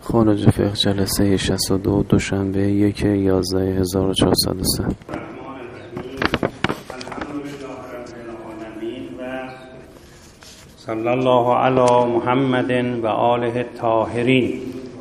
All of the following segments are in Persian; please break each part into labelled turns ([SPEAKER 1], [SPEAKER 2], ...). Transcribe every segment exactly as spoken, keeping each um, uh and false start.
[SPEAKER 1] خارج فقه جلسه شصت و دو دوشنبه یک یازده هزار و چهارصد و سه.
[SPEAKER 2] صلی الله علی محمد و آله الطاهرین.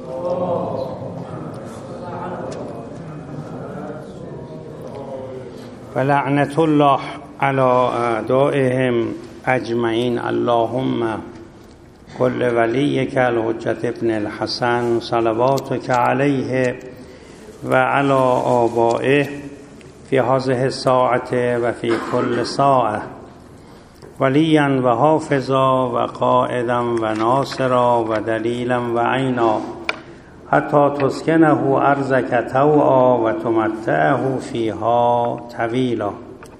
[SPEAKER 2] و لعنت الله علی اعدائهم اجمعین. اللهم کل ولیک الحجة ابن الحسن صلواتک علیه و علی آبائه فی هذه الساعة و فی کل ساعة ولیا و حافظا و قائدا و ناصرا و دلیلا و عینا حتی تسکنه ارضک طوعا و تمتعه فیها طویلا.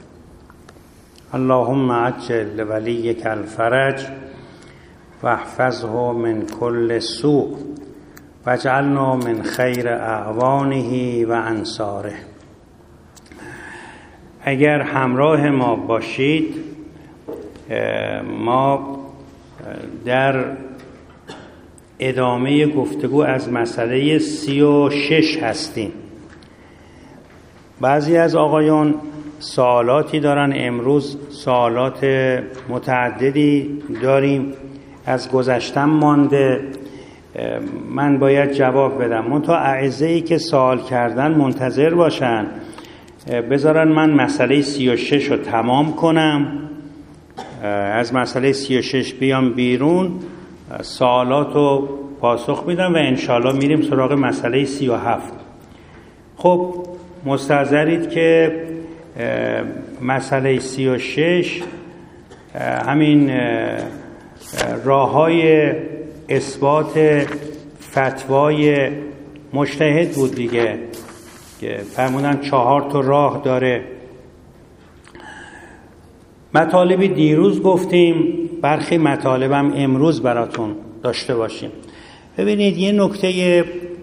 [SPEAKER 2] اللهم عجل لولیک الفرج و احفظه من کل سوء و اجعلنا من خیر اعوانه و انصاره. اگر همراه ما باشید، ما در ادامه گفتگو از مسئله سی و شش هستیم. بعضی از آقایان سوالاتی دارن، امروز سوالات متعددی داریم، از گذشتم مانده، من باید جواب بدم. منتها اعزایی که سوال کردن منتظر باشن، بذارن من مسئله سی و شش رو تمام کنم، از مسئله سی و شش بیام بیرون، سوالات رو پاسخ میدم و انشالله میریم سراغ مسئله سی و هفت. خب مستحضرید که مسئله سی و شش همین راه‌های اثبات فتوای مجتهد بود دیگه، که فرمودن چهار تا راه داره. مطالبی دیروز گفتیم، برخی مطالبم امروز براتون داشته باشیم. ببینید یه نکته،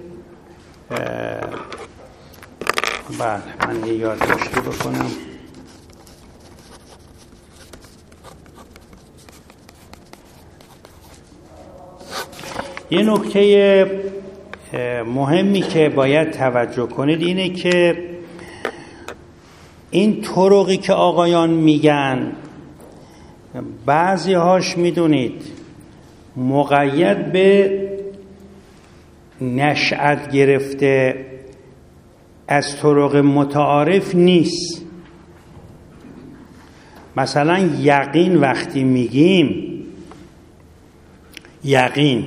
[SPEAKER 2] بله من یه یادداشتی بکنم. یه نکته مهمی که باید توجه کنید اینه که این طرقی که آقایان میگن، بعضی هاش میدونید مقید به نشأت گرفته از طرق متعارف نیست. مثلا یقین وقتی میگیم، یقین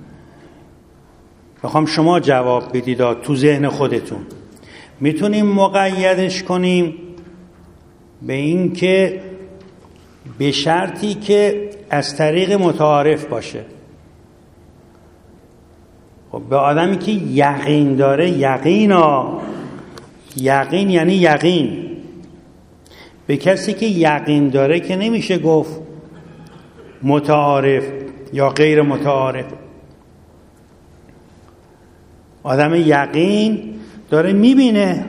[SPEAKER 2] بخوام شما جواب بدید تو ذهن خودتون، میتونیم مقیدش کنیم به این که به شرطی که از طریق متعارف باشه. خب به آدمی که یقین داره، یقینا، یقین یعنی یقین. به کسی که یقین داره که نمیشه گفت متعارف یا غیر متعارف. آدم یقین داره میبینه،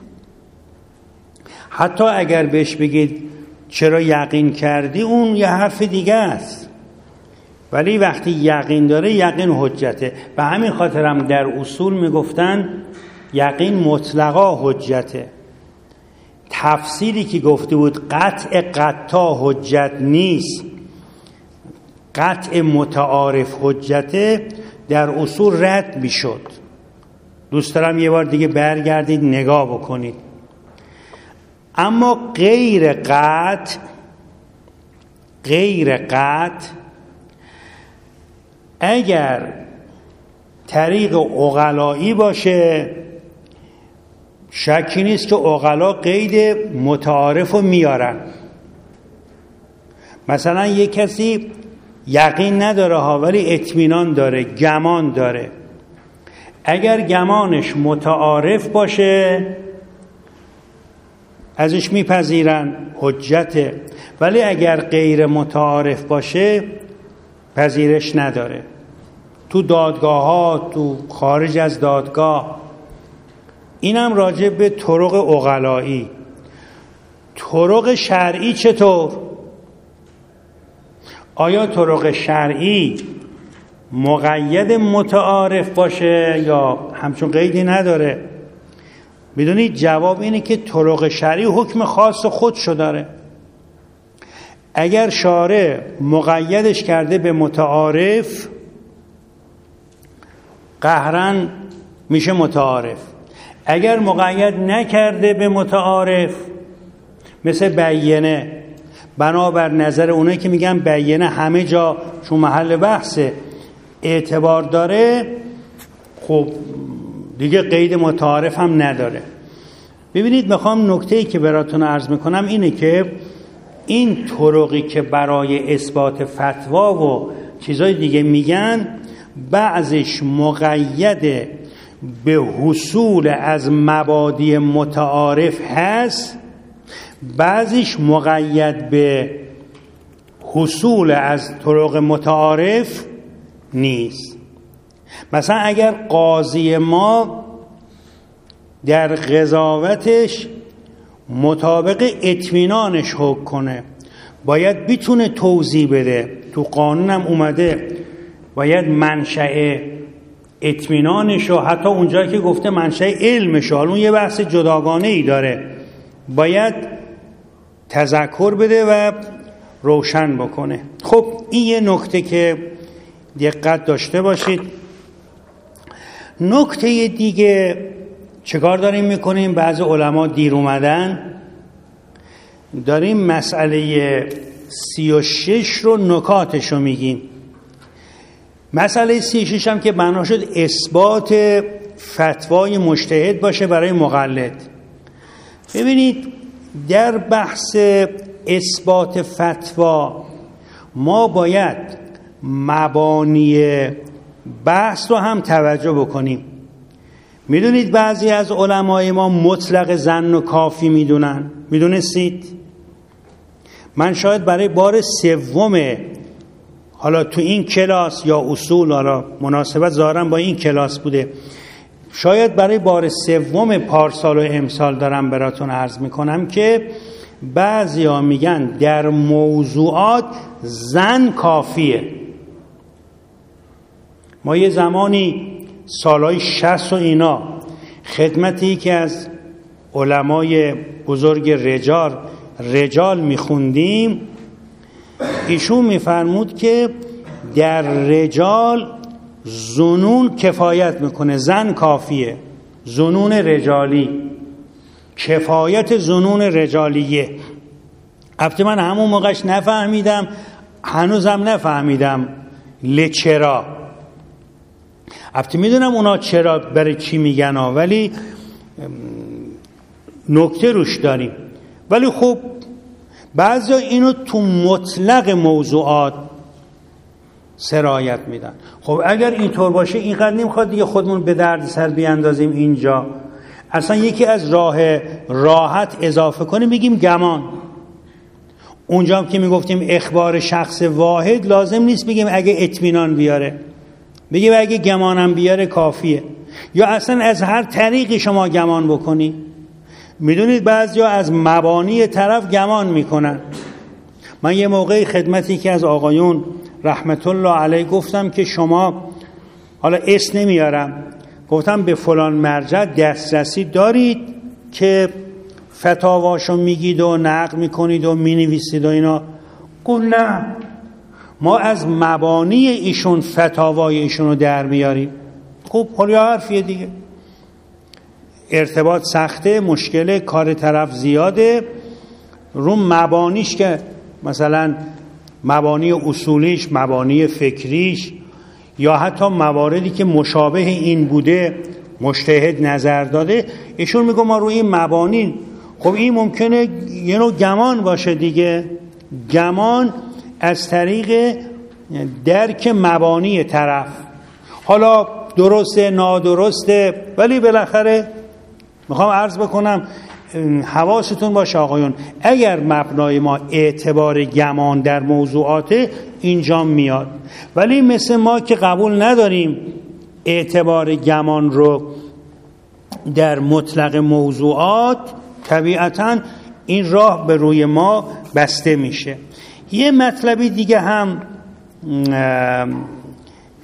[SPEAKER 2] حتی اگر بهش بگید چرا یقین کردی، اون یه حرف دیگه است، ولی وقتی یقین داره یقین حجته. به همین خاطرم در اصول میگفتن یقین مطلقا حجته. تفسیری که گفته بود قطع قطع حجت نیست، قطع متعارف حجته، در اصول رد میشد. دوست دارم یه بار دیگه برگردید نگاه بکنید. اما غیر قطع، غیر قطع اگر طریق عقلایی باشه، شکی نیست که عقلا قید متعارف رو میارن. مثلا یک کسی یقین نداره ها، ولی اطمینان داره، گمان داره. اگر گمانش متعارف باشه ازش میپذیرن، حجته. ولی اگر غیر متعارف باشه پذیرش نداره. تو دادگاه ها، تو خارج از دادگاه. اینم راجع به طرق عقلایی. طرق شرعی چطور؟ آیا طرق شرعی مقید متعارف باشه یا همچون قیدی نداره؟ میدونید جواب اینه که طرق شرعی حکم خاص خودشو داره. اگر شارع مقیدش کرده به متعارف، قهرن میشه متعارف. اگر مقید نکرده به متعارف، مثل بیینه، بنابر نظر اونایی که میگن بیینه همه جا چون محل بحثه اعتبار داره، خب دیگه قید متعارف هم نداره. ببینید میخوام نکته‌ای که براتون عرض میکنم اینه که این طرقی که برای اثبات فتوا و چیزای دیگه میگن، بعضش مقید به حصول از مبادی متعارف هست، بعضیش مقید به حصول از طرق متعارف نیست. مثلا اگر قاضی ما در قضاوتش مطابق اطمینانش حکم کنه، باید بتونه توضیح بده. تو قانون هم اومده باید منشأ اطمینانش و حتی اونجایی که گفته منشأ علمش، اون یه بحث جداگانه ای داره، باید تذکر بده و روشن بکنه. خب این یه نکته که دقت داشته باشید. نکته دیگه چیکار داریم میکنیم؟ بعضی علما دیر اومدن، داریم مسئله سی و شش رو نکاتش رو میگیم. مسئله سی و شش هم که بنا شد اثبات فتوای مجتهد باشه برای مقلد. ببینید در بحث اثبات فتوا ما باید مبانی بحث رو هم توجه بکنیم. میدونید بعضی از علمای ما مطلق ظن و کافی میدونن، میدونستید؟ من شاید برای بار سوم حالا تو این کلاس یا اصول، حالا مناسبت ظاهرا با این کلاس بوده، شاید برای بار سوم پارسال و امسال دارم براتون عرض میکنم که بعضی ها میگن در موضوعات ظن کافیه. ما یه زمانی سالهای شصت و اینا خدمتی که از علمای بزرگ رجال رجال میخوندیم، ایشون میفرمود که در رجال ظنون کفایت میکنه، ظن کافیه. ظنون رجالی، کفایت ظنون رجالیه. البته من همون موقعش نفهمیدم، هنوزم نفهمیدم لچرا. البته میدونم اونا چرا برای چی میگن ها، ولی نکته روش داریم. ولی خب بعضی اینو تو مطلق موضوعات سرایت میدن. خب اگر اینطور باشه اینقدر نمیخواد دیگه خودمون به درد سر بیاندازیم اینجا. اصلا یکی از راه راحت اضافه کنیم بگیم گمان. اونجا هم که میگفتیم اخبار شخص واحد، لازم نیست بگیم اگه اطمینان بیاره، بگیم اگه گمانم بیاره کافیه. یا اصلا از هر طریقی شما گمان بکنی. میدونید بعضیا از مبانی طرف گمان میکنن. من یه موقعی خدمتی که از آقایون رحمت الله علیه گفتم که شما، حالا اسم نمیارم، گفتم به فلان مرجع دسترسی دارید که فتاواشو میگید و نقل میکنید و مینویسید و اینا؟ گفت نه، ما از مبانی ایشون فتاوای ایشون رو در میاریم. خب حالا حرفیه دیگه، ارتباط سخته، مشکل کار طرف زیاده، رو مبانیش که مثلا مبانی اصولیش، مبانی فکریش، یا حتی مواردی که مشابه این بوده مجتهد نظر داده، ایشون میگه ما روی این مبانی. خب این ممکنه یه نوع گمان باشه دیگه، گمان از طریق درک مبانی طرف. حالا درسته نادرسته، ولی بالاخره میخوام عرض بکنم حواستون باشه آقایون، اگر مبنای ما اعتبار گمان در موضوعات اینجا میاد، ولی مثل ما که قبول نداریم اعتبار گمان رو در مطلق موضوعات، طبیعتاً این راه به روی ما بسته میشه. یه مطلبی دیگه هم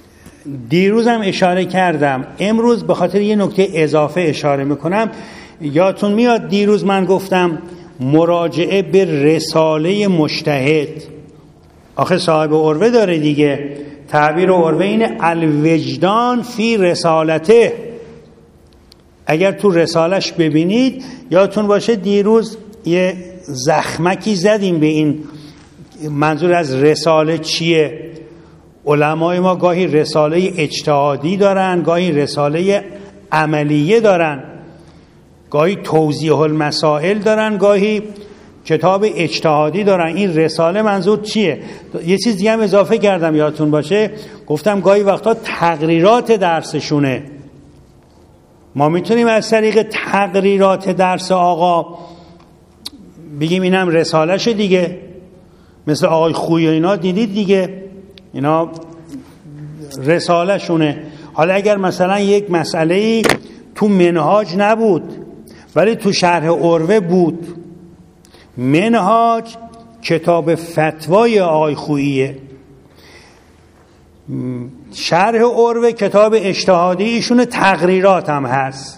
[SPEAKER 2] دیروزم اشاره کردم، امروز به خاطر یه نکته اضافه اشاره میکنم. یادتون میاد دیروز من گفتم مراجعه به رساله مجتهد، آخه صاحب عروه داره دیگه، تعبیر عروه اینه الوجدان فی رسالته. اگر تو رسالش ببینید، یادتون باشه دیروز یه زخمکی زدیم به این منظور از رساله چیه. علمای ما گاهی رساله اجتهادی دارن، گاهی رساله عملیه دارن، گاهی توضیح المسائل دارن، گاهی کتاب اجتهادی دارن. این رساله منظور چیه؟ یه چیز دیگه هم اضافه کردم یادتون باشه، گفتم گاهی وقتا تقریرات درسشونه. ما میتونیم از طریق تقریرات درس آقا بگیم اینم رساله‌شه دیگه، مثل آقای خویی اینا دیدید دیگه، اینا رساله شونه. حالا اگر مثلا یک مسئله تو منهاج نبود ولی تو شرح عروه بود، منهاج کتاب فتوای آقای خوییه، شرح عروه کتاب اجتهادی ایشون، تقریرات هم هست،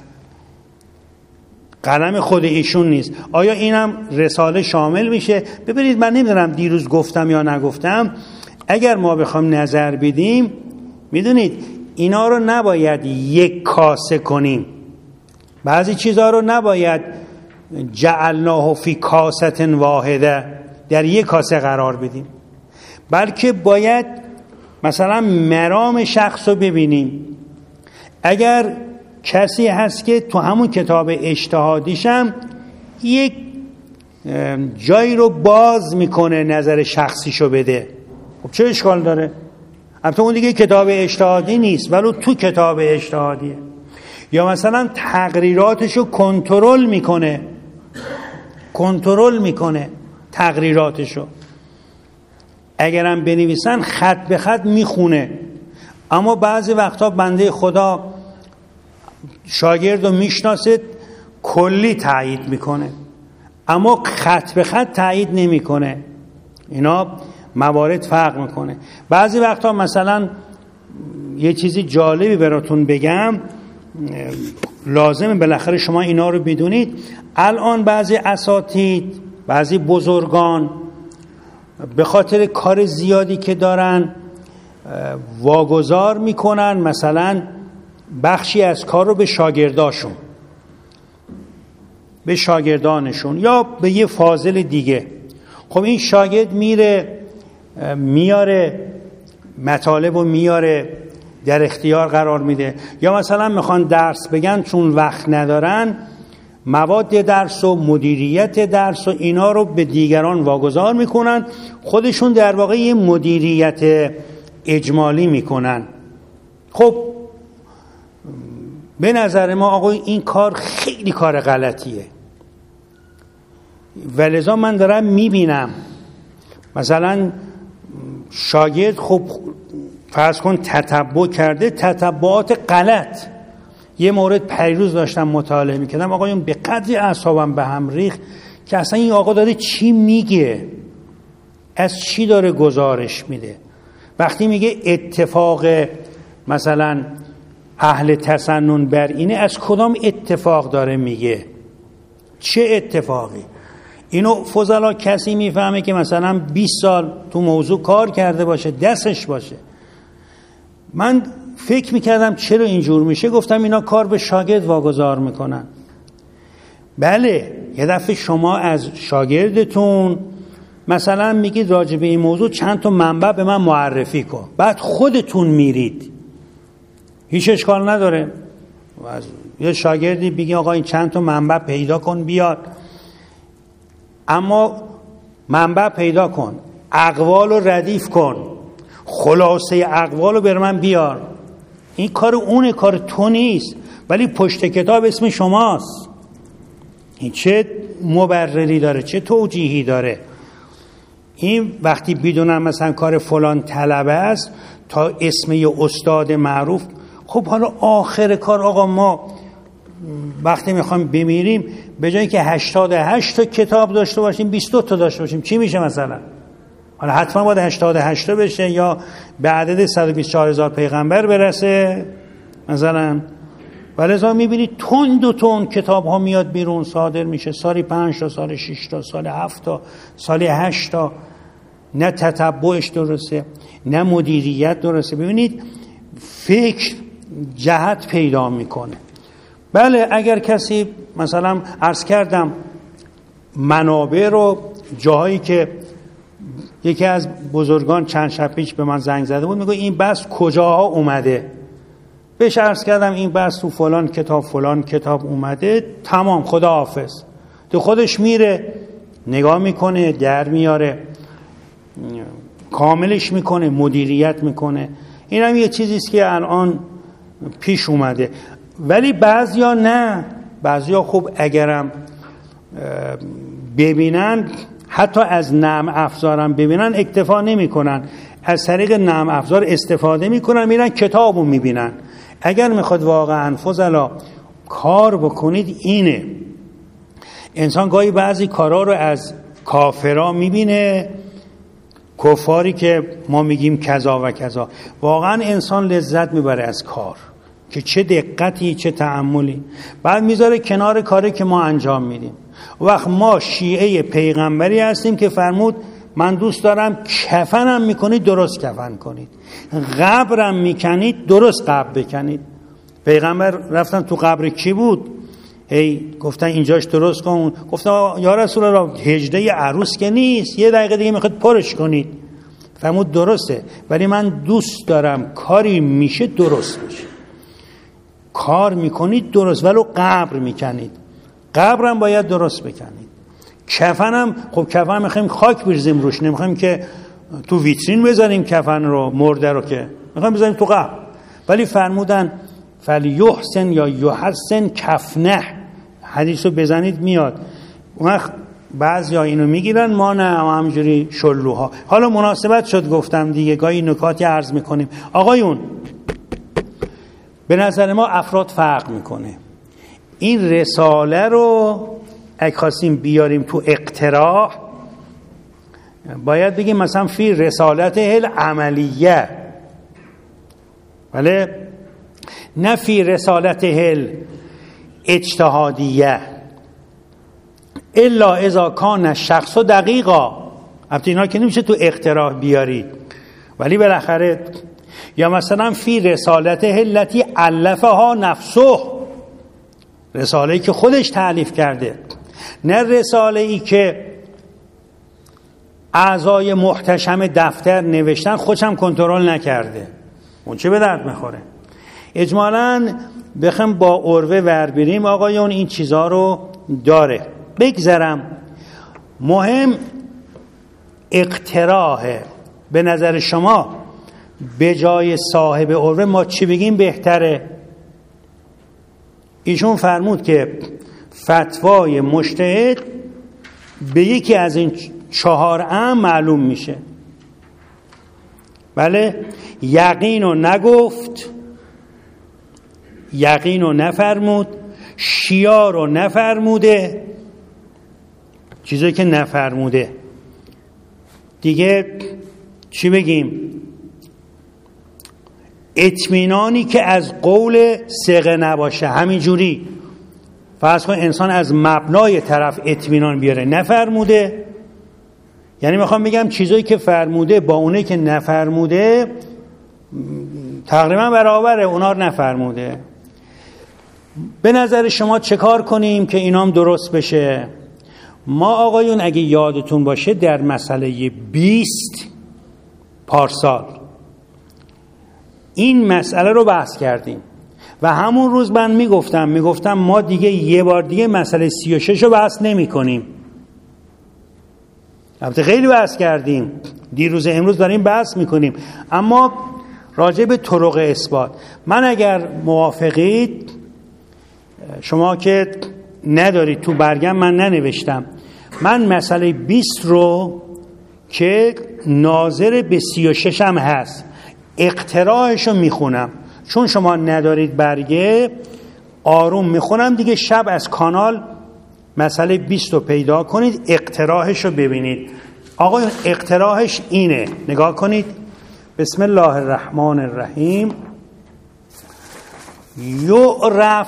[SPEAKER 2] قلم خود ایشون نیست. آیا اینم رساله شامل میشه؟ ببینید من نمیدونم دیروز گفتم یا نگفتم، اگر ما بخوام نظر بدیم، میدونید اینا رو نباید یک کاسه کنیم، بعضی چیزها رو نباید جعلناه فی کاسه واحده، در یک کاسه قرار بدیم، بلکه باید مثلا مرام شخص رو ببینیم. اگر کسی هست که تو همون کتاب اجتهادیشم یک جایی رو باز میکنه نظر شخصیشو بده، خب چه اشکال داره؟ البته اون دیگه کتاب اجتهادی نیست ولی تو کتاب اجتهادیه. یا مثلا تقریراتشو کنترل میکنه، کنترل میکنه تقریراتشو، اگرم بنویسن خط به خط میخونه. اما بعضی وقتا بنده خدا شاگرد رو میشناسه، کلی تایید میکنه اما خط به خط تایید نمیکنه. اینا موارد فرق میکنه. بعضی وقتا مثلا یه چیزی جالبی براتون بگم، لازمه بالاخره شما اینا رو بدونید. الان بعضی اساتید، بعضی بزرگان به خاطر کار زیادی که دارن واگذار میکنن مثلا بخشی از کار رو به شاگرداشون، به شاگردانشون یا به یه فاضل دیگه. خب این شاگرد میره میاره مطالب و میاره در اختیار قرار میده، یا مثلا میخوان درس بگن چون وقت ندارن مواد درس و مدیریت درس و اینا رو به دیگران واگذار میکنن، خودشون در واقع یه مدیریت اجمالی میکنن. خب به نظر ما آقا این کار خیلی کار غلطیه، ولذا من دارم میبینم مثلا شاگرد خب فرض کن تتبع کرده، تتبعات غلط. یه مورد پریروز داشتم مطالعه میکردم، آقایون به قدری اعصابم به هم ریخت که اصلا این آقا داره چی میگه، از چی داره گزارش میده. وقتی میگه اتفاق مثلا اهل تسنن بر اینه، از کدام اتفاق داره میگه؟ چه اتفاقی؟ اینو فضلا کسی میفهمه که مثلا بیست سال تو موضوع کار کرده باشه، دستش باشه. من فکر میکردم چرا اینجور میشه، گفتم اینا کار به شاگرد واگذار میکنن. بله یه دفعه شما از شاگردتون مثلا میگید راجع به این موضوع چند تا منبع به من معرفی کن، بعد خودتون میرید، هیچ اشکال نداره. یه شاگردی بگی آقا این چند تا منبع پیدا کن بیاد، اما منبع پیدا کن، اقوال رو ردیف کن، خلاصه اقوال رو بر من بیار. این کار اونه، کار تو نیست، ولی پشت کتاب اسم شماست. این چه مبرری داره، چه توجیهی داره؟ این وقتی بدونم مثلا کار فلان طلبه است تا اسم یه استاد معروف، خب حالا آخر کار آقا ما وقتی میخوایم بمیریم به جایی که هشتاد و هشت تا کتاب داشته باشیم بیست و دو تا داشته باشیم، چی میشه مثلا؟ حالا حتما باید هشتاد و هشت بشه یا به عدد صد و بیست و چهار هزار پیغمبر برسه مثلا. ولذا میبینید تند و تند کتاب ها میاد بیرون، صادر میشه، سالی پنج تا، سال شش تا، سال هفت تا، سال هشت تا. نه تتبعش درسته، نه مدیریت درسته. ببینید فکر جهت پیدا میکنه. بله اگر کسی مثلا عرض کردم منابع رو، جاهایی که یکی از بزرگان چند شب پیش به من زنگ زده بود، میگه این بحث کجاها اومده، بهش عرض کردم این بحث تو فلان کتاب فلان کتاب اومده، تمام خدا حافظ. تو خودش میره نگاه میکنه، در میاره، کاملش میکنه، مدیریت میکنه. این هم یه چیزیست که الان پیش اومده. ولی بعضیا نه، بعضیا خوب اگرم ببینن، حتی از نعم افزارم ببینن اکتفا نمی کنن، از طریق نعم افزار استفاده میکنن، میرن کتابو میبینن. اگر میخواد واقعا فضلا کار بکنید اینه. انسان گاهی بعضی کارا رو از کافرا میبینه، کفاری که ما میگیم کذا و کذا. واقعا انسان لذت میبره از کار که چه دقتی چه تأملی. بعد میذاره کنار کاری که ما انجام میدیم. وقت ما شیعه پیغمبری هستیم که فرمود من دوست دارم کفنم میکنید درست کفن کنید، قبرم میکنید درست قبر بکنید. پیغمبر رفتن تو قبر کی بود؟ هی گفتن اینجاش درست کن. گفتن یا رسول الله هجده عروس که نیست، یه دقیقه دیگه میخواد پرش کنید. فرمود درسته، ولی من دوست دارم کاری میشه درست بشه. کار میکنید درست، ولو قبر میکنید، قبرم باید درست بکنید. کفنم خب کفن میخوایم خاک بریزیم روش، نمیخوایم که تو ویترین بذاریم کفن رو، مرده رو، که میخوایم بذاریم تو قبر. ولی فرمودن فلیحسن یا یحسن کفنه، حدیث رو بزنید میاد. اون وقت بعضی ها اینو میگیرن، ما نه، همجوری شلوها. حالا مناسبت شد گفتم دیگه، گاهی نکاتی عرض میکنیم. آقایون به نظر ما افراد فرق میکنه. این رساله رو اگه خواستیم بیاریم تو اقتراح، باید بگیم مثلا فی رسالت هل عملیه، بله، نه فی رسالت هل اجتهادیه، الا اذا کان شخص دقیقا. البته اینا که نمیشه تو اقتراح بیاری، ولی بالاخره. یا مثلا فی رسالت هلتی علفها نفسه، رساله‌ای که خودش تألیف کرده، نه رساله‌ای که اعضای محتشم دفتر نوشتن خودشم کنترل نکرده. اون چه به درد میخوره؟ اجمالاً بخم با عروه ور بریم آقایون، این چیزا رو داره. بگذرم مهم اقتراحه. به نظر شما به جای صاحب عروه ما چی بگیم بهتره؟ ایشون فرمود که فتوای مجتهد به یکی از این چهار امر معلوم میشه. بله، یقین رو نگفت، یقین رو نفرمود، شیار رو نفرموده، چیزایی که نفرموده دیگه چی بگیم؟ اطمینانی که از قول ثقه نباشه. همینجوری فرض کن انسان از مبنای طرف اطمینان بیاره، نفرموده. یعنی میخوام بگم چیزایی که فرموده با اونه که نفرموده تقریبا برابره، اونا رو نفرموده. به نظر شما چه کار کنیم که اینام درست بشه؟ ما آقایون اگه یادتون باشه در مسئله بیست پارسال این مسئله رو بحث کردیم و همون روز من میگفتم میگفتم ما دیگه یه بار دیگه مسئله سی و شش رو بحث نمی کنیم. البته خیلی بحث کردیم، دیروز امروز داریم بحث میکنیم، اما راجع به طرق اثبات من اگر موافقید، شما که ندارید تو برگم من ننوشتم، من مسئله بیست رو که ناظر به سی و شش هم هست اقتراحشو میخونم، چون شما ندارید برگه آروم میخونم دیگه. شب از کانال مسئله بیست رو پیدا کنید، اقتراحشو ببینید. آقا اقتراحش اینه، نگاه کنید. بسم الله الرحمن الرحیم. یعرف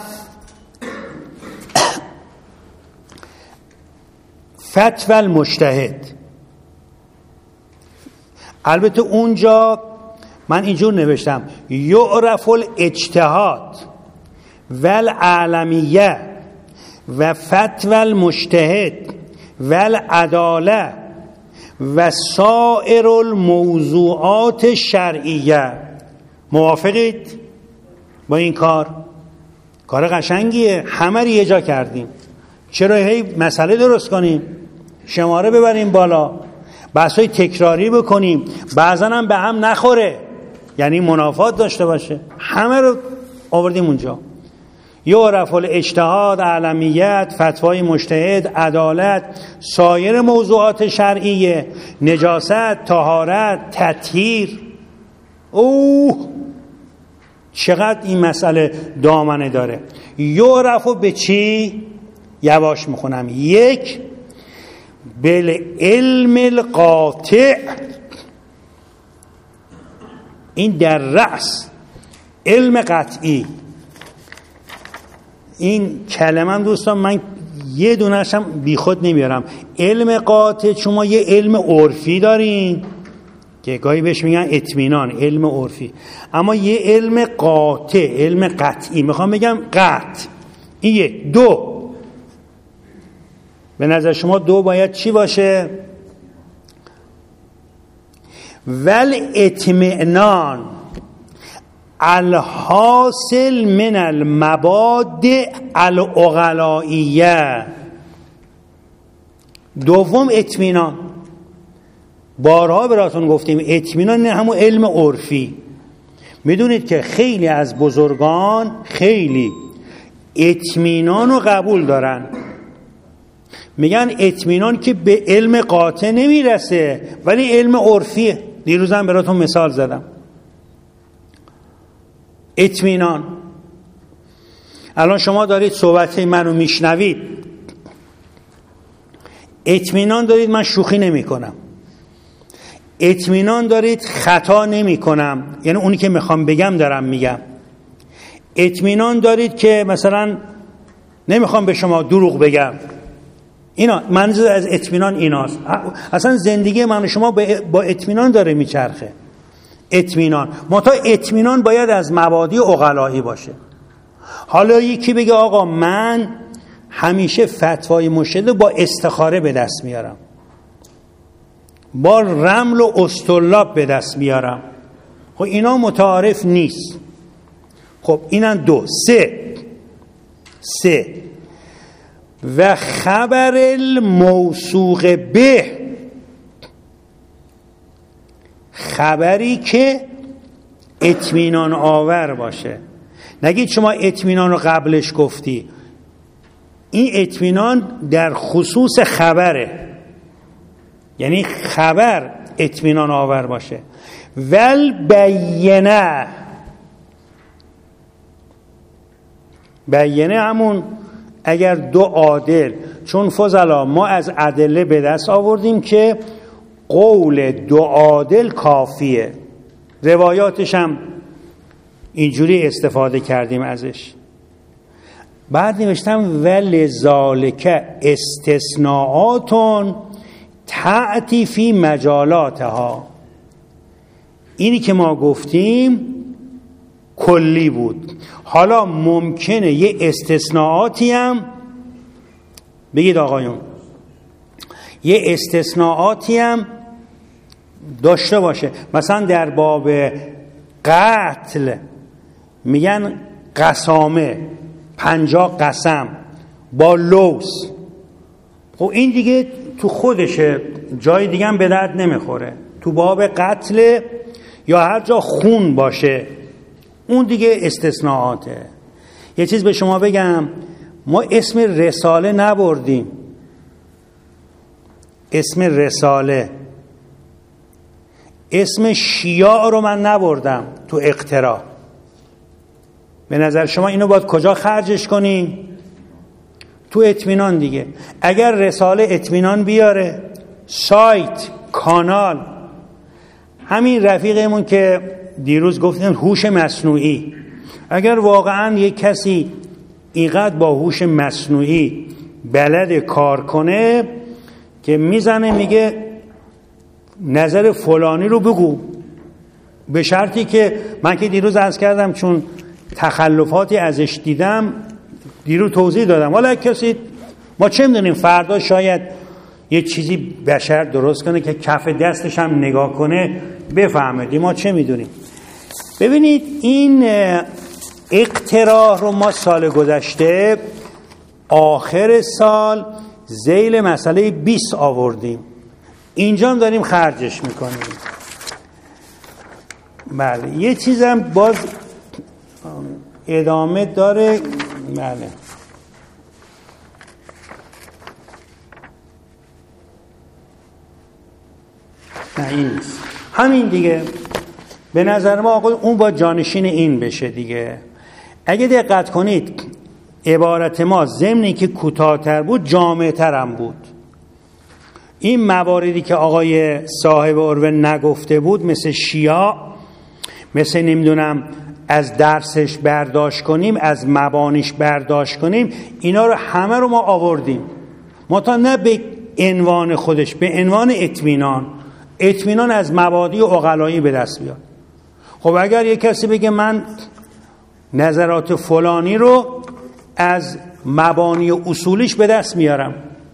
[SPEAKER 2] فتوى المجتهد. البته اونجا من اینجور نوشتم یعرف الاجتهاد والعالمیه و فتوى المجتهد والعداله و سایر الموضوعات شرعیه. موافقید با این کار؟ کار قشنگیه، همه رو یه جا کردیم. چرا هی مسئله درست کنیم، شماره ببریم بالا، بحثای تکراری بکنیم، بعضا هم به هم نخوره، یعنی منافات داشته باشه. همه رو آوردیم اونجا. یعرف الاجتهاد، علمیت، فتوای مجتهد، عدالت، سایر موضوعات شرعیه، نجاست، طهارت، تطهیر. اوه چقدر این مسئله دامنه داره. یعرف به چی؟ یواش میخونم. یک، بالعلم القاطع. این در رأس علم قطعی. این کلمه هم دوستان من یه دونش هم بی خود نمیارم. علم قاطع، شما یه علم عرفی دارین که گاهی بهش میگن اطمینان، علم عرفی، اما یه علم قاطع، علم قطعی. میخوام بگم قطع. این یک. دو، به نظر شما دو باید چی باشه؟ ول اطمینان الحاصل من المبادئ العقلائیه. دوم اطمینان. بارها براتون گفتیم اطمینان نه همون علم عرفی. میدونید که خیلی از بزرگان خیلی اطمینان رو قبول دارن، میگن اطمینان که به علم قاطع نمیرسه ولی علم عرفیه. دیروزم براتون مثال زدم. اطمینان، الان شما دارید صحبت منو میشنوید، اطمینان دارید من شوخی نمی کنم، اطمینان دارید خطا نمی کنم، یعنی اونی که میخوام بگم دارم میگم. اطمینان دارید که مثلا نمیخوام به شما دروغ بگم. اینا منظور از اطمینان ایناست. اصلا زندگی من و شما با اطمینان داره میچرخه. اطمینان، منتها اطمینان باید از مبادی عقلایی باشه. حالا یکی بگه آقا من همیشه فتوای مجتهد با استخاره به دست میارم، با رمل و استلاب به دست میارم. خب اینا متعارف نیست. خب اینن دو. سه سه و خبر الموثوق به، خبری که اطمینان آور باشه. نگید شما اطمینان رو قبلش گفتی، این اطمینان در خصوص خبره، یعنی خبر اطمینان آور باشه. ول بینه، بینه همون اگر دو عادل، چون فضلا ما از ادله به دست آوردیم که قول دو عادل کافیه، روایاتش هم اینجوری استفاده کردیم ازش. بعد نوشتم ولذالک استثناءات تأتی فی مجالاتها. اینی که ما گفتیم کلی بود، حالا ممکنه یه استثناءاتی هم بگید آقایون، یه استثناءاتی هم داشته باشه. مثلا در باب قتل میگن قسامه، پنجاه قسم با لوث. خب این دیگه تو خودشه، جای دیگه هم به درد نمیخوره. تو باب قتل یا هر جا خون باشه اون دیگه استثناءاته. یه چیز به شما بگم، ما اسم رساله نبردیم، اسم رساله، اسم شیاع رو من نبردم تو اقترا. به نظر شما اینو باید کجا خرجش کنیم؟ تو اطمینان دیگه. اگر رساله اطمینان بیاره سایت، کانال. همین رفیقمون که دیروز گفتیم هوش مصنوعی، اگر واقعا یک کسی اینقدر با هوش مصنوعی بلد کار کنه که میزنه میگه نظر فلانی رو بگو، به شرطی که من که دیروز عرض کردم چون تخلفاتی ازش دیدم دیروز توضیح دادم، حالا کسی ما چه میدونیم فردا شاید یه چیزی بشر درست کنه که کف دستش هم نگاه کنه بفهمه، ما چه میدونیم. ببینید این اقتراح رو ما سال گذشته آخر سال ذیل مسئله بیست آوردیم، اینجا هم داریم خرجش میکنیم. بله یه چیزم باز ادامه داره. بله نه این نیست، همین دیگه. به نظر ما آقا اون با جانشین این بشه دیگه. اگه دقت کنید عبارت ما ضمنی که کوتاه‌تر بود جامع‌تر هم بود. این مواردی که آقای صاحب عروه نگفته بود مثل شیعه، مثل نمیدونم از درسش برداشت کنیم، از مبانیش برداشت کنیم، اینا رو همه رو ما آوردیم. ما تا نه به عنوان خودش، به عنوان اطمینان، اطمینان از مبادی و عقلایی به دست بیاد. خب اگر یک کسی بگه من نظرات فلانی رو از مبانی و اصولیش به دست میارم،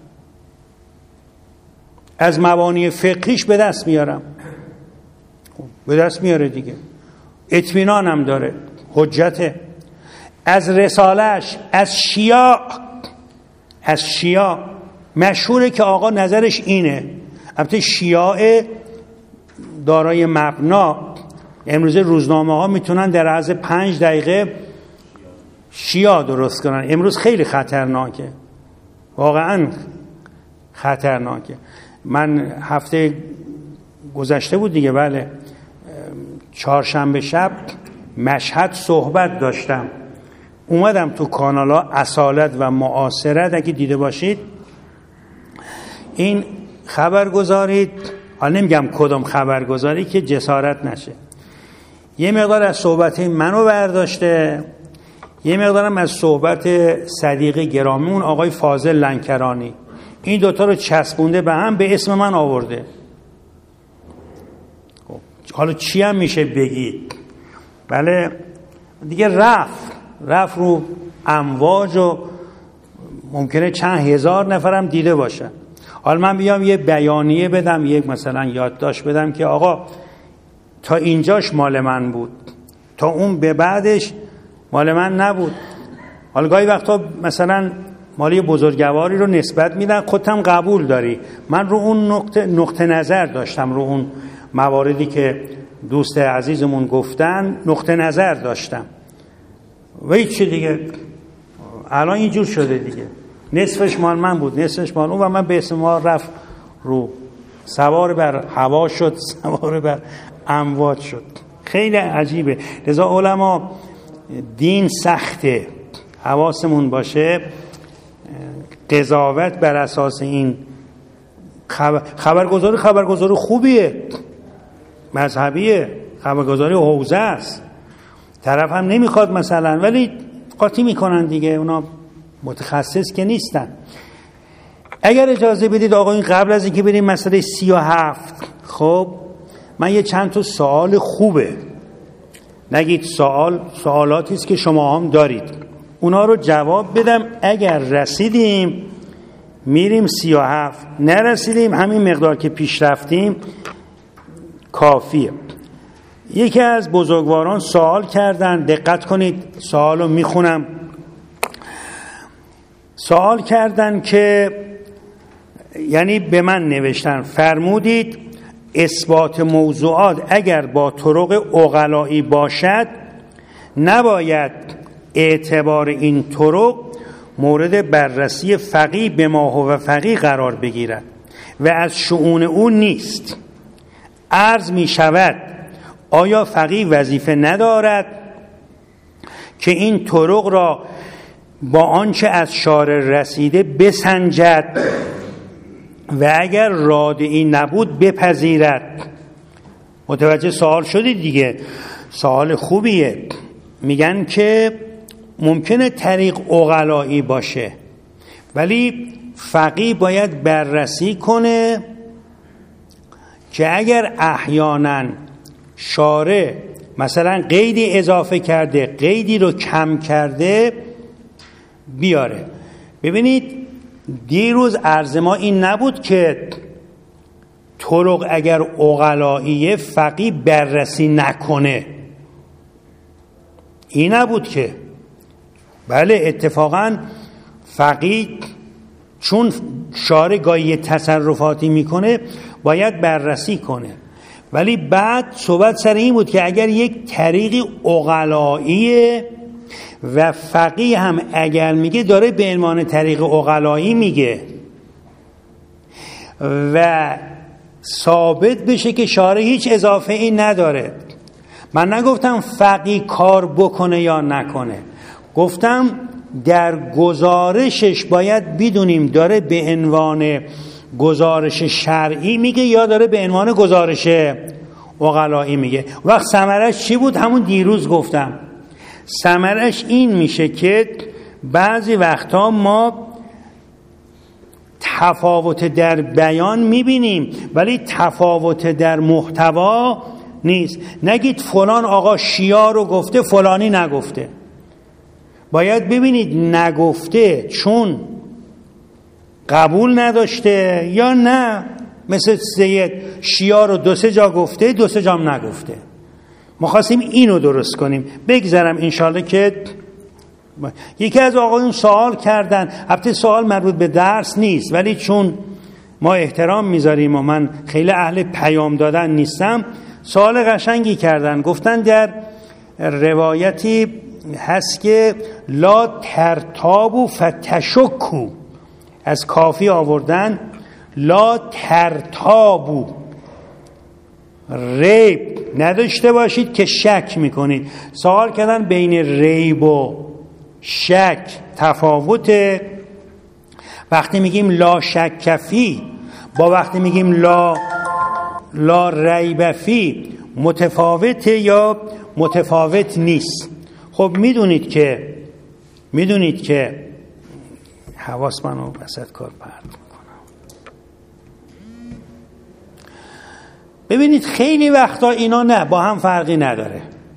[SPEAKER 2] از مبانی فقهیش به دست میارم، به دست میاره دیگه، اطمینان هم داره، حجته. از رسالش، از شیعه، از شیعه مشهوره که آقا نظرش اینه. البته شیعه دارای مبنا، امروز روزنامه ها میتونن در عرض پنج دقیقه شیعه درست کنن. امروز خیلی خطرناکه، واقعا خطرناکه. من هفته گذشته بود دیگه، بله، چهارشنبه شب مشهد صحبت داشتم، اومدم تو کانالا اصالت و معاصرت، اگه دیده باشید این خبرگزاری، حالا نمیگم کدوم خبرگزاری که جسارت نشه، یه مقدار از صحبت منو برداشته، یه مقدارم از صحبت صدیق گرامیمون آقای فاضل لنکرانی، این دوتا رو چسبونده به هم، به اسم من آورده. حالا چی هم میشه بگید؟ بله دیگه رفت رفت رو امواج و ممکنه چند هزار نفرم دیده باشه. حالا من بیام یه بیانیه بدم، یک مثلا یادداشت بدم که آقا تا اینجاش مال من بود، تا اون به بعدش مال من نبود. حالا گاهی وقتا مثلا مالی بزرگواری رو نسبت میدن، خودم قبول داری، من رو اون نقطه نقطه نظر داشتم، رو اون مواردی که دوست عزیزمون گفتن نقطه نظر داشتم و هیچ چی دیگه. الان اینجور شده دیگه، نصفش مال من بود، نصفش مال اون، و من به اسم ما رفت رو سوار بر هوا شد، سوار بر امواج شد. خیلی عجیبه. لذا علما دین سخته، حواسمون باشه. قضاوت بر اساس این خبر... خبرگزاری خبرگزاری خوبیه، مذهبیه، خبرگزاری حوزه است، طرف هم نمیخواد مثلا، ولی قاطی میکنن دیگه، اونا متخصص که نیستن. اگر اجازه بدید آقایون، قبل از اینکه بریم مسئله سی و هفت، خب من یه چند تا سوال خوبه، نگید سوال سوالاتی است که شما هم دارید، اونا رو جواب بدم. اگر رسیدیم میریم سی و هفت، نرسیدیم همین مقدار که پیش رفتیم کافیه. یکی از بزرگواران سوال کردن، دقت کنید سوال رو میخونم. سوال کردن که یعنی به من نوشتن، فرمودید اثبات موضوعات اگر با طرق عقلایی باشد نباید اعتبار این طرق مورد بررسی فقیه به ما هو فقیه قرار بگیرد و از شؤون او نیست. عرض می شود آیا فقیه وظیفه ندارد که این طرق را با آنچه از شارع رسیده بسنجد و اگر رادعی نبود بپذیرد. متوجه سوال شدید دیگه؟ سوال خوبیه. میگن که ممکنه طریق عقلایی باشه، ولی فقیه باید بررسی کنه که اگر احیانا شارع مثلا قیدی اضافه کرده، قیدی رو کم کرده، بیاره. ببینید دیروز عرض ما این نبود که طرق اگر عقلاییه فقیه بررسی نکنه، این نبود که. بله اتفاقا فقیه چون شارع گاهی تصرفاتی میکنه باید بررسی کنه، ولی بعد صحبت سر این بود که اگر یک طریق عقلاییه و فقیه هم اگر میگه داره به عنوان طریق عقلایی میگه و ثابت بشه که شارع هیچ اضافه ای نداره. من نگفتم فقیه کار بکنه یا نکنه، گفتم در گزارشش باید بدونیم داره به عنوان گزارش شرعی میگه یا داره به عنوان گزارش عقلایی میگه. وقت ثمرش چی بود؟ همون دیروز گفتم ثمرش این میشه که بعضی وقتا ما تفاوت در بیان میبینیم ولی تفاوت در محتوا نیست. نگید فلان آقا شیعه رو گفته فلانی نگفته. باید ببینید نگفته چون قبول نداشته یا نه. مثل سید شیعه رو دو سه جا گفته، دو سه جام نگفته. ما خواستیم اینو درست کنیم. بگذارم انشالله که یکی از آقایون سوال کردن، البته سوال مربوط به درس نیست ولی چون ما احترام میذاریم و من خیلی اهل پیام دادن نیستم، سوال قشنگی کردن. گفتن در روایتی هست که لا ترتابو فتشکو، از کافی آوردن لا ترتابو، ریب نداشته باشید که شک میکنید. سوال کردن بین ریب و شک تفاوت وقتی میگیم لا شک فی با وقتی میگیم لا لا ریب فی متفاوته یا متفاوت نیست؟ خب میدونید که میدونید که حواس منو وسط کار پرت میکنم. ببینید خیلی وقتا اینا نه با هم فرقی نداره.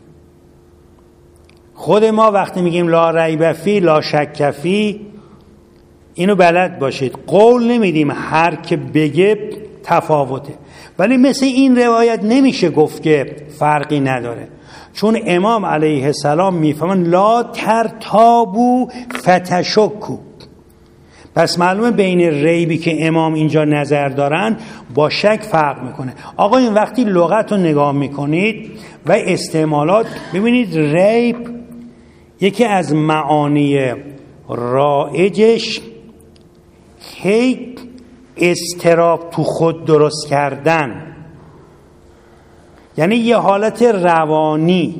[SPEAKER 2] خود ما وقتی میگیم لا ریب فی لا شک فی اینو بلد باشید، قول نمیدیم هر که بگه تفاوته، ولی مثل این روایت نمیشه گفت که فرقی نداره، چون امام علیه السلام میفهمن لا ترتابو فتشکو. پس معلومه بین ریبی که امام اینجا نظر دارن با شک فرق میکنه. آقا این وقتی لغت رو نگاه میکنید و استعمالات، ببینید ریب یکی از معانی رایجش هی اضطراب تو خود درست کردن، یعنی یه حالت روانی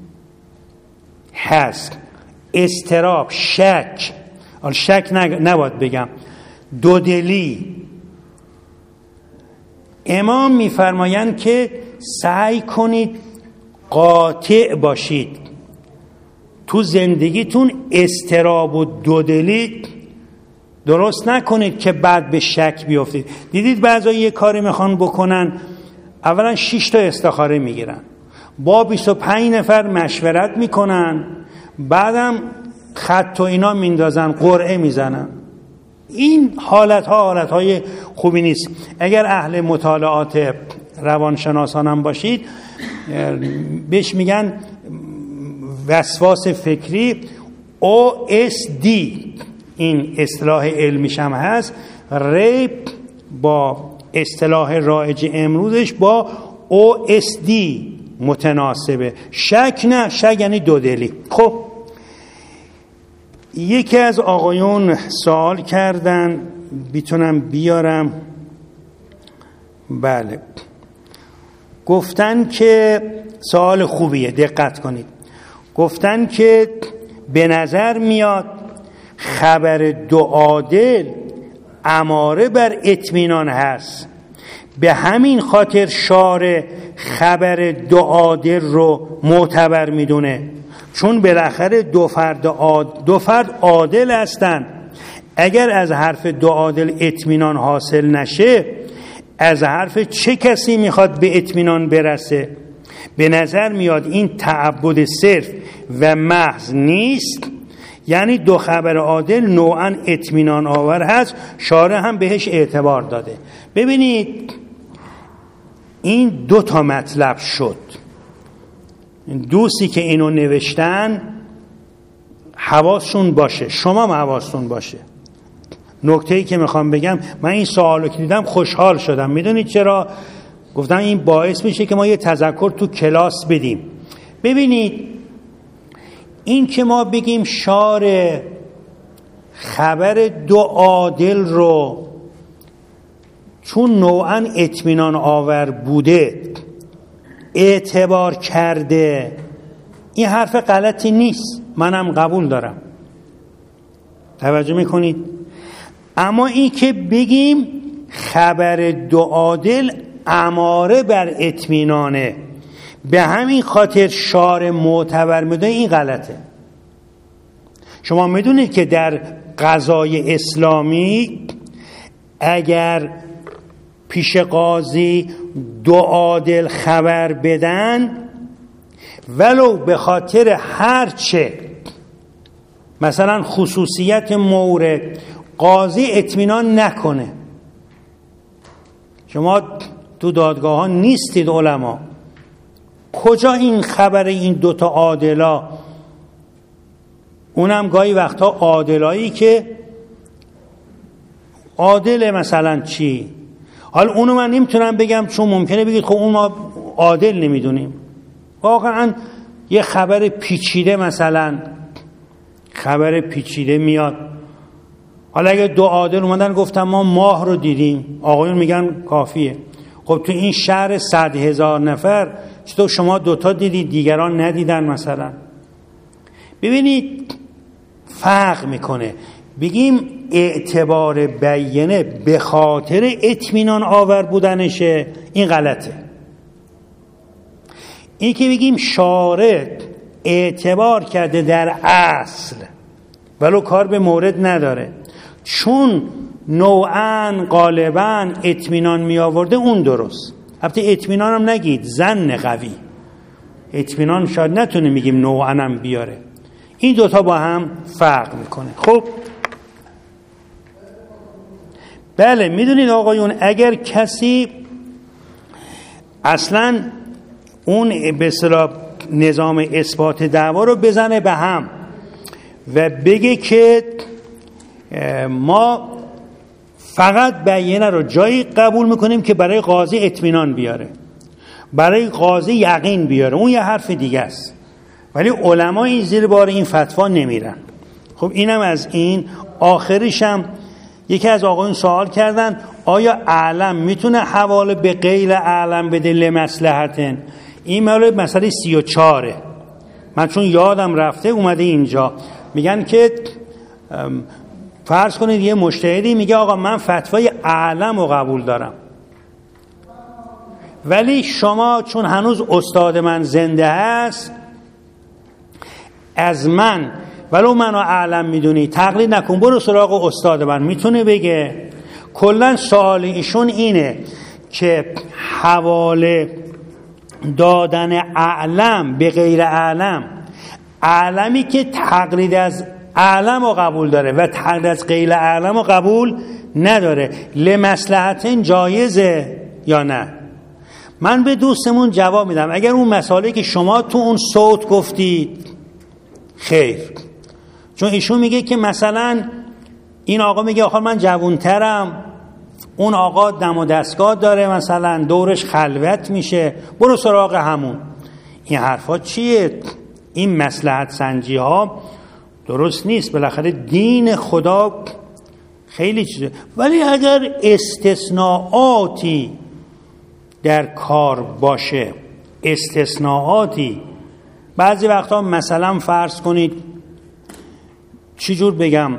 [SPEAKER 2] هست، اضطراب، شک، شک نباید بگم دودلی. امام میفرمایند که سعی کنید قاطع باشید تو زندگیتون، اضطراب و دودلی درست نکنید که بعد به شک بیافتید. دیدید بعضا یه کاری میخوان بکنن، اولا شش تا استخاره میگیرن، با بیست و پنج نفر مشورت میکنن، بعدم خط و اینا میندازن، قرعه میزنن. این حالت ها حالت های خوبی نیست. اگر اهل مطالعات روانشناسان هم باشید بهش میگن وسواس فکری، او اس دی، این اصطلاح علمیش هم هست. ریب با اصطلاح رایج امروزش با او اس دی متناسبه. شک نه، شک یعنی دودلی. خب یکی از آقایون سوال کردن، بیتونم بیارم، بله، گفتن که سوال خوبیه، دقت کنید. گفتن که به نظر میاد خبر دو عادل اماره بر اطمینان هست. به همین خاطر شارع خبر دو عادل رو معتبر میدونه، چون بالاخره دو فرد عادل, دو فرد عادل هستن. اگر از حرف دو عادل اطمینان حاصل نشه، از حرف چه کسی میخواد به اطمینان برسه؟ به نظر میاد این تعبد صرف و محض نیست، یعنی دو خبر عادل نوعاً اطمینان آور هست، شارع هم بهش اعتبار داده. ببینید این دو تا مطلب شد. دوستی که اینو نوشتن حواسشون باشه، شما هم حواستون باشه. نکته‌ای که میخوام بگم، من این سوالو که دیدم خوشحال شدم. میدونید چرا؟ گفتم این باعث میشه که ما یه تذکر تو کلاس بدیم. ببینید این که ما بگیم شارع خبر دو عادل رو چون نوعاً اطمینان آور بوده اعتبار کرده، این حرف غلطی نیست، منم قبول دارم. توجه میکنید؟ اما این که بگیم خبر دو عادل اماره بر اطمینانه، به همین خاطر شارع معتبر میدونه، این غلطه. شما میدونید که در قضای اسلامی اگر پیش قاضی دو عادل خبر بدن، ولو به خاطر هرچه مثلا خصوصیت مورد قاضی اطمینان نکنه. شما تو دادگاه ها نیستید علما، کجا این خبر این دوتا عادلا، اونم گاهی وقتا عادلایی که عادل مثلا چی؟ حالا اونو من نمیتونم بگم، چون ممکنه بگید خب اون ما عادل نمیدونیم. واقعا یه خبر پیچیده، مثلا خبر پیچیده میاد، حالا اگه دو عادل اومدن گفتن ما ماه رو دیدیم، آقایون میگن کافیه. خب تو این شهر صد هزار نفر چطور شما دوتا دیدید دیگران ندیدن مثلا؟ ببینید فرق میکنه. بگیم اعتبار بیانه به خاطر اطمینان آور بودنشه، این غلطه. این که بگیم شارع اعتبار کرده در اصل ولو کار به مورد نداره، چون نوعاً غالباً اطمینان می آورده، اون درست. البته اطمینان هم نگید، ظن قوی، اطمینان شاید نتونه میگیم نوعاً هم بیاره. این دوتا با هم فرق میکنه. خب بله، میدونید آقایون، اگر کسی اصلاً اون به اصطلاح نظام اثبات دعوا رو بزنه به هم و بگه که ما فقط بیانه رو جایی قبول میکنیم که برای قاضی اطمینان بیاره، برای قاضی یقین بیاره، اون یه حرف دیگه است. ولی علما این زیر بار این فتوا نمیرن. خب اینم از این. آخرش هم یکی از آقایون سوال کردن آیا اعلم میتونه حواله به غیر اعلم بده لمصلحتن؟ این مال مسئله سی و چاره. من چون یادم رفته اومده اینجا. میگن که فرض کنید یه مجتهدی میگه آقا من فتوای اعلم رو قبول دارم، ولی شما چون هنوز استاد من زنده هست از من ولو منو اعلم میدونی تقلید نکن، برو سراغ استاد من. میتونه بگه کلا سوال ایشون اینه که حواله دادن اعلم به غیر اعلم، اعلمی که تقلید از اعلم رو قبول داره و تقلید از غیر اعلم رو قبول نداره، لمصلحتن جایزه یا نه؟ من به دوستمون جواب میدم اگر اون مسئله که شما تو اون صوت گفتید خیر، چون ایشون میگه که مثلا این آقا میگه آخه من جوانترم، اون آقا دم و دستگاه داره مثلا دورش خلوت میشه، برو سراغ همون. این حرفا چیه؟ این مصلحت سنجی ها درست نیست. بالاخره دین خدا خیلی چیزه. ولی اگر استثناءاتی در کار باشه، استثناءاتی بعضی وقتا مثلا فرض کنید چی جور بگم،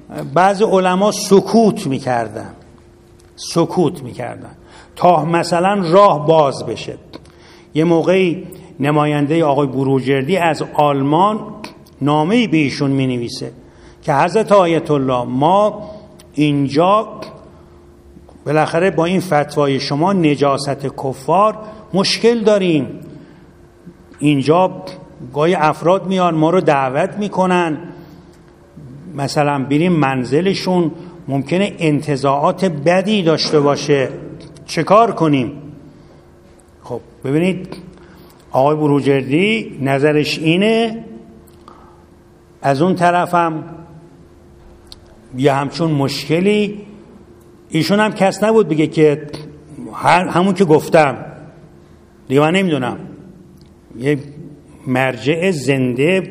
[SPEAKER 2] بعضی علما سکوت میکردن سکوت میکردن تا مثلا راه باز بشه. یه موقعی نماینده آقای بروجردی از آلمان نامه‌ای به ایشون مینویسه که حضرت آیت الله ما اینجا بالاخره با این فتوای شما نجاست کفار مشکل داریم، اینجا گاهی افراد میان ما رو دعوت میکنن، مثلا بریم منزلشون ممکنه انتزاعات بدی داشته باشه، چه کار کنیم؟ خب ببینید آقای بروجردی نظرش اینه، از اون طرفم یه همچون مشکلی، ایشون هم کس نبود بگه که همون که گفتم دیگه من نمیدونم، یه مرجع زنده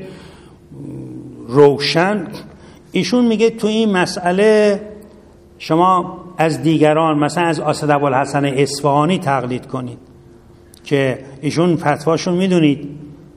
[SPEAKER 2] روشن. ایشون میگه تو این مسئله شما از دیگران مثلا از اسد ابوالحسن اصفهانی تقلید کنید که ایشون فتواشون میدونید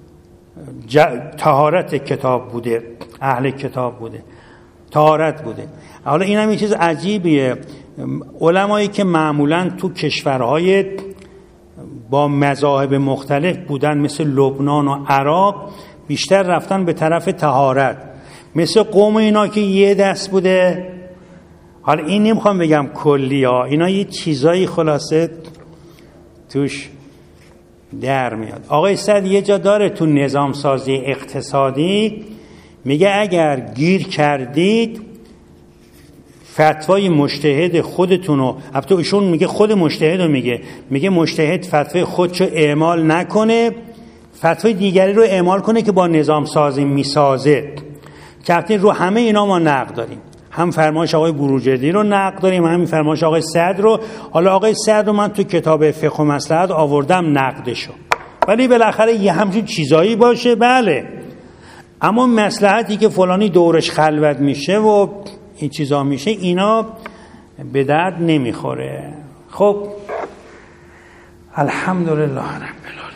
[SPEAKER 2] طهارت کتاب بوده، اهل کتاب بوده، طهارت بوده. حالا این هم یه چیز عجیبیه، علمایی که معمولا تو کشورهای با مذاهب مختلف بودن مثل لبنان و عراق بیشتر رفتن به طرف طهارت، مثل قوم اینا که یه دست بوده. حالا این نمیخوام بگم کلی ها، اینا یه چیزایی خلاصه توش در میاد. آقای سعد یه جا داره تو نظام سازی اقتصادی، میگه اگر گیر کردید فتوای مجتهد خودتونو، البته ایشون میگه خود مجتهدو میگه، میگه مجتهد فتوای خودشو اعمال نکنه، فتوای دیگری رو اعمال کنه که با نظام سازی میسازه. که رو همه اینا ما نقد داریم، هم فرمایش آقای بروجردی رو نقد داریم، هم فرمایش آقای سعد رو. حالا آقای سعد رو من تو کتاب فقه و مصلحت آوردم نقدشو، ولی بالاخره یه همچین چیزایی باشه بله، اما مصلحتی که فلانی دورش خلوت میشه و این چیزا میشه اینا به درد نمیخوره. خب الحمدلله رب العالمین.